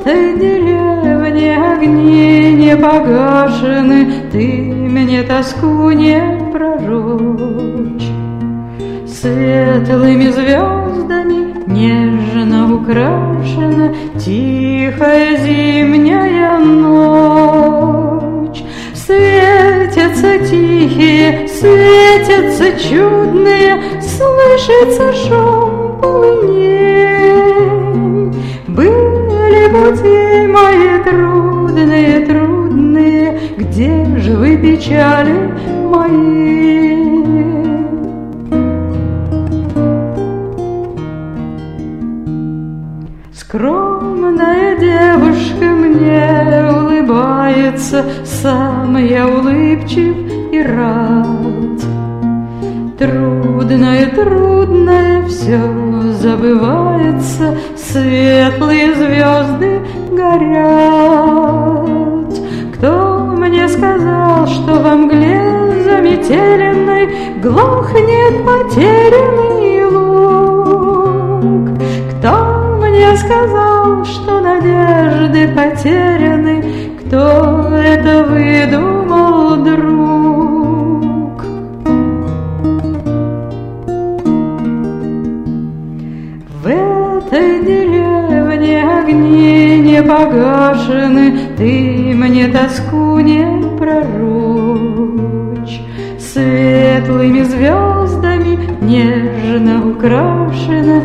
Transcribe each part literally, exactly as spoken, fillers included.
этой деревне огни не погашены, ты мне тоску не пророчь. Светлыми звездами нежно украшена тихая зимняя ночь. Светятся тихие, светятся чудные, слышится шум полыней. Были пути мои трудные, трудные, где же вы, печали мои? Скромная девушка мне улыбается, сам я улыбчив и рад. Трудное, трудное все забывается, светлые звезды горят. Кто мне сказал, что во мгле заметеленной глохнет потерянный луг? Кто мне сказал, что надежды потеряны? Кто это выдумал, друг? В этой деревне огни не погашены, ты мне тоску не пророчь. Светлыми звездами нежно украшена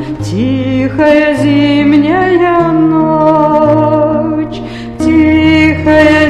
тихая зимняя ночь, тихая